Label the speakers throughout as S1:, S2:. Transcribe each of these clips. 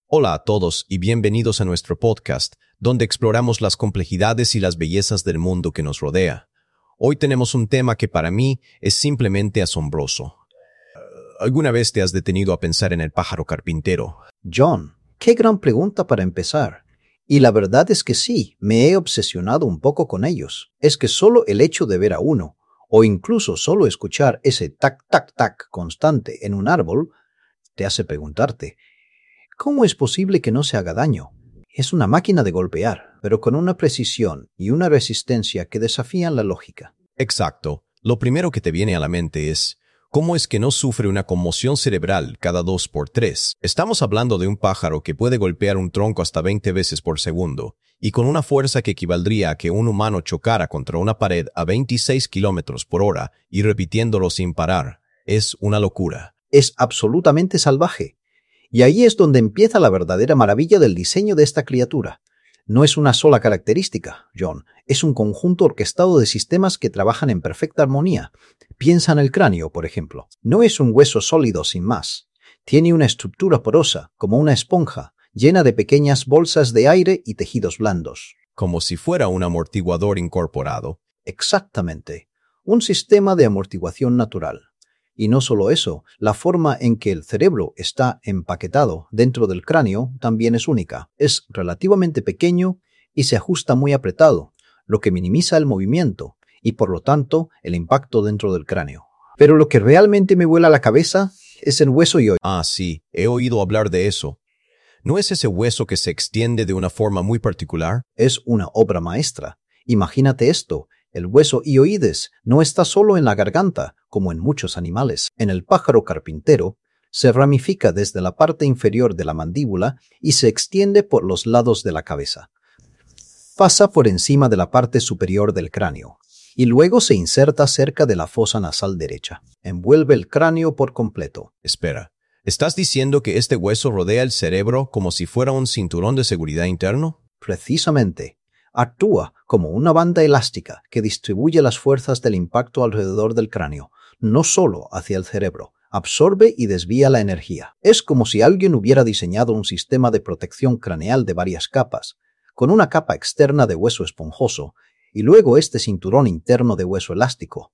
S1: Hola a todos y bienvenidos a nuestro podcast, donde exploramos las complejidades y las bellezas del mundo que nos rodea. Hoy tenemos un tema que para mí es simplemente asombroso. ¿Alguna vez te has detenido a pensar en el pájaro carpintero?
S2: John, qué gran pregunta para empezar. Y la verdad es que sí, me he obsesionado un poco con ellos. Es que solo el hecho de ver a uno, o incluso solo escuchar ese tac-tac-tac constante en un árbol, te hace preguntarte, ¿cómo es posible que no se haga daño? Es una máquina de golpear, pero con una precisión y una resistencia que desafían la lógica.
S1: Exacto. Lo primero que te viene a la mente es, ¿cómo es que no sufre una conmoción cerebral cada 2 por 3? Estamos hablando de un pájaro que puede golpear un tronco hasta 20 veces por segundo, y con una fuerza que equivaldría a que un humano chocara contra una pared a 26 kilómetros por hora y repitiéndolo sin parar. Es una locura.
S2: Es absolutamente salvaje. Y ahí es donde empieza la verdadera maravilla del diseño de esta criatura. No es una sola característica, John, es un conjunto orquestado de sistemas que trabajan en perfecta armonía. Piensa en el cráneo, por ejemplo. No es un hueso sólido sin más. Tiene una estructura porosa, como una esponja, llena de pequeñas bolsas de aire y tejidos blandos.
S1: Como si fuera un amortiguador incorporado.
S2: Exactamente. Un sistema de amortiguación natural. Y no solo eso, la forma en que el cerebro está empaquetado dentro del cráneo también es única. Es relativamente pequeño y se ajusta muy apretado, lo que minimiza el movimiento y por lo tanto el impacto dentro del cráneo. Pero lo que realmente me vuela la cabeza es el hueso hioides.
S1: Ah, sí, he oído hablar de eso. ¿No es ese hueso que se extiende de una forma muy particular?
S2: Es una obra maestra. Imagínate esto. El hueso hioides no está solo en la garganta, como en muchos animales. En el pájaro carpintero, se ramifica desde la parte inferior de la mandíbula y se extiende por los lados de la cabeza. Pasa por encima de la parte superior del cráneo y luego se inserta cerca de la fosa nasal derecha. Envuelve el cráneo por completo.
S1: Espera, ¿estás diciendo que este hueso rodea el cerebro como si fuera un cinturón de seguridad interno?
S2: Precisamente. Actúa como una banda elástica que distribuye las fuerzas del impacto alrededor del cráneo, no solo hacia el cerebro. Absorbe y desvía la energía. Es como si alguien hubiera diseñado un sistema de protección craneal de varias capas, con una capa externa de hueso esponjoso y luego este cinturón interno de hueso elástico.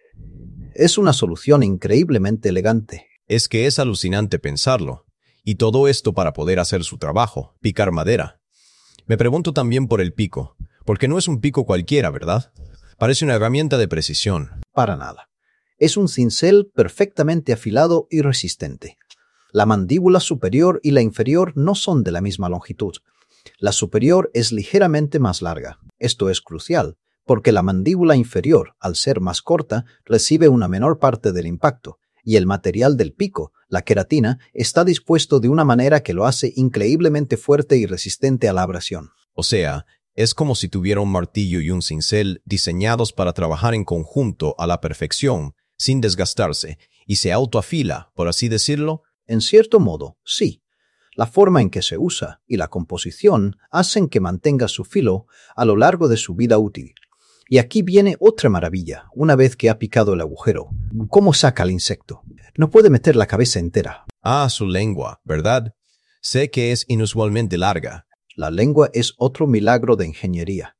S2: Es una solución increíblemente elegante.
S1: Es que es alucinante pensarlo. Y todo esto para poder hacer su trabajo, picar madera. Me pregunto también por el pico, porque no es un pico cualquiera, ¿verdad? Parece una herramienta de precisión.
S2: Para nada. Es un cincel perfectamente afilado y resistente. La mandíbula superior y la inferior no son de la misma longitud. La superior es ligeramente más larga. Esto es crucial, porque la mandíbula inferior, al ser más corta, recibe una menor parte del impacto, y el material del pico, la queratina, está dispuesto de una manera que lo hace increíblemente fuerte y resistente a la abrasión.
S1: O sea, es como si tuviera un martillo y un cincel diseñados para trabajar en conjunto a la perfección, sin desgastarse, y se autoafila, por así decirlo.
S2: En cierto modo, sí. La forma en que se usa y la composición hacen que mantenga su filo a lo largo de su vida útil. Y aquí viene otra maravilla, una vez que ha picado el agujero. ¿Cómo saca al insecto? No puede meter la cabeza entera.
S1: Ah, su lengua, ¿verdad? Sé que es inusualmente larga.
S2: La lengua es otro milagro de ingeniería.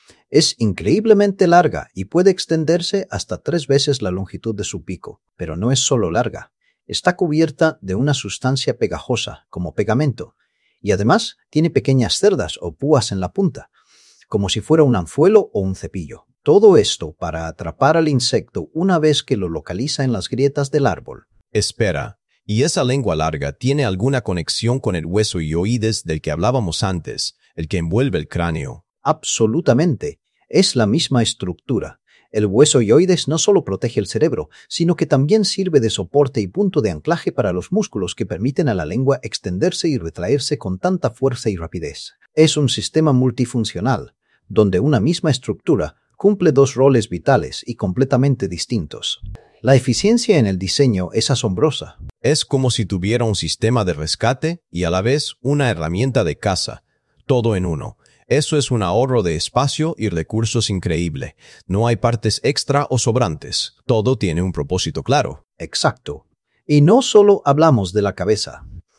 S2: Es increíblemente larga y puede extenderse hasta 3 veces la longitud de su pico. Pero no es solo larga. Está cubierta de una sustancia pegajosa, como pegamento. Y además tiene pequeñas cerdas o púas en la punta, como si fuera un anzuelo o un cepillo. Todo esto para atrapar al insecto una vez que lo localiza en las grietas del árbol.
S1: Espera, ¿y esa lengua larga tiene alguna conexión con el hueso hioides del que hablábamos antes, el que envuelve el cráneo?
S2: Absolutamente. Es la misma estructura. El hueso hioides no solo protege el cerebro, sino que también sirve de soporte y punto de anclaje para los músculos que permiten a la lengua extenderse y retraerse con tanta fuerza y rapidez. Es un sistema multifuncional, donde una misma estructura cumple 2 roles vitales y completamente distintos. La eficiencia en el diseño es asombrosa.
S1: Es como si tuviera un sistema de rescate y a la vez una herramienta de caza, todo en uno. Eso es un ahorro de espacio y recursos increíble. No hay partes extra o sobrantes. Todo tiene un propósito claro.
S2: Exacto. Y no solo hablamos de la cabeza.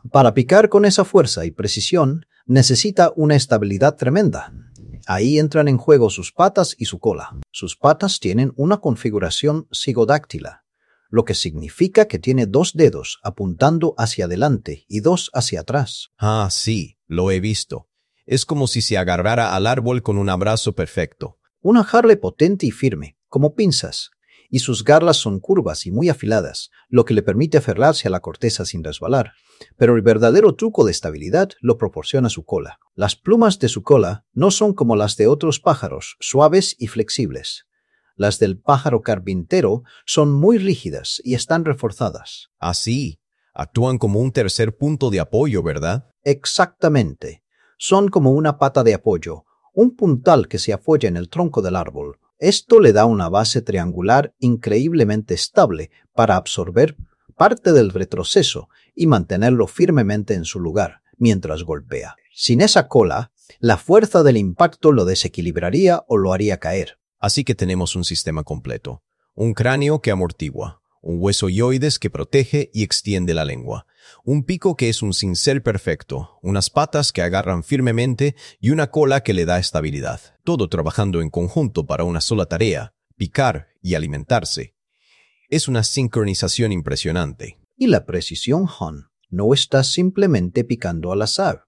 S2: Para picar con esa fuerza y precisión, necesita una estabilidad tremenda. Ahí entran en juego sus patas y su cola. Sus patas tienen una configuración cigodáctila, lo que significa que tiene 2 dedos apuntando hacia adelante y 2 hacia atrás.
S1: Ah, sí, lo he visto. Es como si se agarrara al árbol con un abrazo perfecto.
S2: Una jarle potente y firme, como pinzas, y sus garras son curvas y muy afiladas, lo que le permite aferrarse a la corteza sin resbalar. Pero el verdadero truco de estabilidad lo proporciona su cola. Las plumas de su cola no son como las de otros pájaros, suaves y flexibles. Las del pájaro carpintero son muy rígidas y están reforzadas.
S1: Así, actúan como un tercer punto de apoyo, ¿verdad?
S2: Exactamente. Son como una pata de apoyo, un puntal que se apoya en el tronco del árbol. Esto le da una base triangular increíblemente estable para absorber parte del retroceso y mantenerlo firmemente en su lugar mientras golpea. Sin esa cola, la fuerza del impacto lo desequilibraría o lo haría caer.
S1: Así que tenemos un sistema completo. Un cráneo que amortigua, un hueso hyoides que protege y extiende la lengua, un pico que es un cincel perfecto, unas patas que agarran firmemente y una cola que le da estabilidad. Todo trabajando en conjunto para una sola tarea, picar y alimentarse. Es una sincronización impresionante.
S2: Y la precisión, John, no está simplemente picando al azar.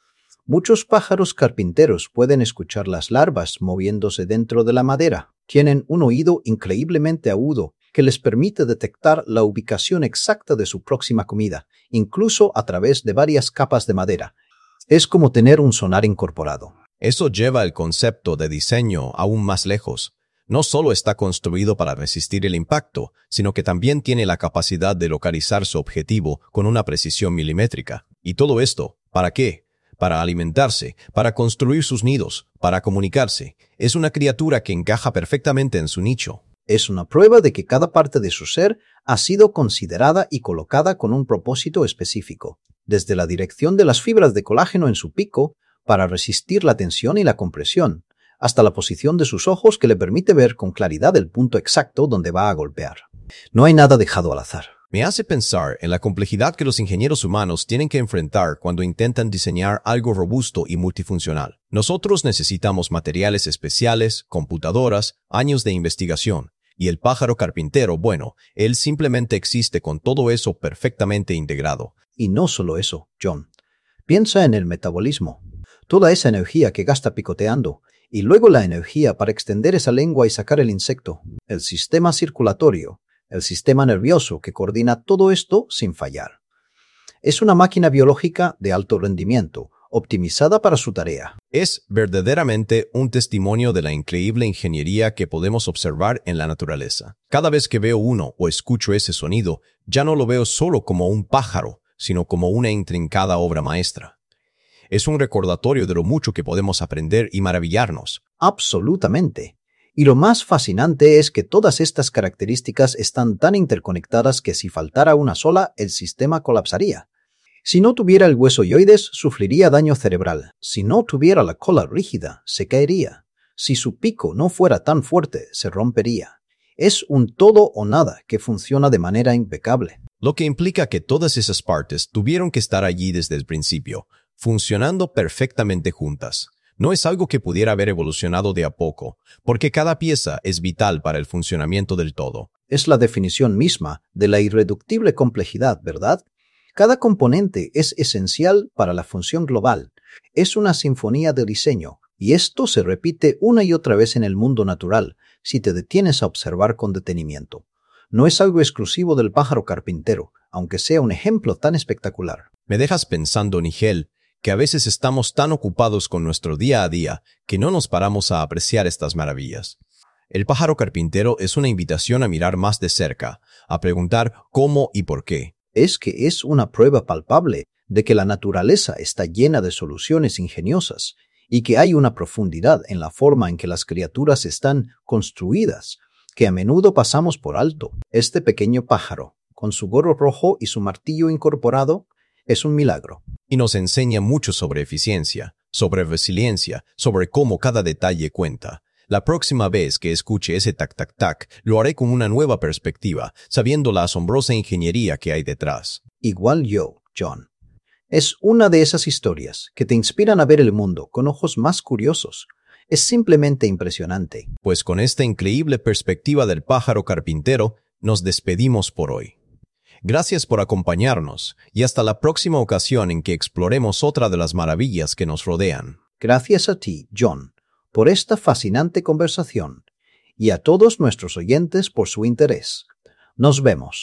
S2: Muchos pájaros carpinteros pueden escuchar las larvas moviéndose dentro de la madera. Tienen un oído increíblemente agudo que les permite detectar la ubicación exacta de su próxima comida, incluso a través de varias capas de madera. Es como tener un sonar incorporado.
S1: Eso lleva el concepto de diseño aún más lejos. No solo está construido para resistir el impacto, sino que también tiene la capacidad de localizar su objetivo con una precisión milimétrica. ¿Y todo esto? ¿Para qué? Para alimentarse, para construir sus nidos, para comunicarse. Es una criatura que encaja perfectamente en su nicho.
S2: Es una prueba de que cada parte de su ser ha sido considerada y colocada con un propósito específico, desde la dirección de las fibras de colágeno en su pico para resistir la tensión y la compresión, hasta la posición de sus ojos que le permite ver con claridad el punto exacto donde va a golpear. No hay nada dejado al azar.
S1: Me hace pensar en la complejidad que los ingenieros humanos tienen que enfrentar cuando intentan diseñar algo robusto y multifuncional. Nosotros necesitamos materiales especiales, computadoras, años de investigación. Y el pájaro carpintero, bueno, él simplemente existe con todo eso perfectamente integrado.
S2: Y no solo eso, John. Piensa en el metabolismo. Toda esa energía que gasta picoteando, y luego la energía para extender esa lengua y sacar el insecto. El sistema circulatorio, el sistema nervioso que coordina todo esto sin fallar. Es una máquina biológica de alto rendimiento, optimizada para su tarea.
S1: Es verdaderamente un testimonio de la increíble ingeniería que podemos observar en la naturaleza. Cada vez que veo uno o escucho ese sonido, ya no lo veo solo como un pájaro, sino como una intrincada obra maestra. Es un recordatorio de lo mucho que podemos aprender y maravillarnos.
S2: Absolutamente. Y lo más fascinante es que todas estas características están tan interconectadas que si faltara una sola, el sistema colapsaría. Si no tuviera el hueso hyoides, sufriría daño cerebral. Si no tuviera la cola rígida, se caería. Si su pico no fuera tan fuerte, se rompería. Es un todo o nada que funciona de manera impecable.
S1: Lo que implica que todas esas partes tuvieron que estar allí desde el principio, funcionando perfectamente juntas. No es algo que pudiera haber evolucionado de a poco, porque cada pieza es vital para el funcionamiento del todo.
S2: Es la definición misma de la irreductible complejidad, ¿verdad? Cada componente es esencial para la función global. Es una sinfonía de diseño, y esto se repite una y otra vez en el mundo natural, si te detienes a observar con detenimiento. No es algo exclusivo del pájaro carpintero, aunque sea un ejemplo tan espectacular.
S1: Me dejas pensando, Nigel, que a veces estamos tan ocupados con nuestro día a día que no nos paramos a apreciar estas maravillas. El pájaro carpintero es una invitación a mirar más de cerca, a preguntar cómo y por qué.
S2: Es que es una prueba palpable de que la naturaleza está llena de soluciones ingeniosas y que hay una profundidad en la forma en que las criaturas están construidas que a menudo pasamos por alto. Este pequeño pájaro, con su gorro rojo y su martillo incorporado, es un milagro.
S1: Y nos enseña mucho sobre eficiencia, sobre resiliencia, sobre cómo cada detalle cuenta. La próxima vez que escuche ese tac-tac-tac, lo haré con una nueva perspectiva, sabiendo la asombrosa ingeniería que hay detrás.
S2: Igual yo, John. Es una de esas historias que te inspiran a ver el mundo con ojos más curiosos. Es simplemente impresionante.
S1: Pues con esta increíble perspectiva del pájaro carpintero, nos despedimos por hoy. Gracias por acompañarnos y hasta la próxima ocasión en que exploremos otra de las maravillas que nos rodean.
S2: Gracias a ti, John, por esta fascinante conversación y a todos nuestros oyentes por su interés. Nos vemos.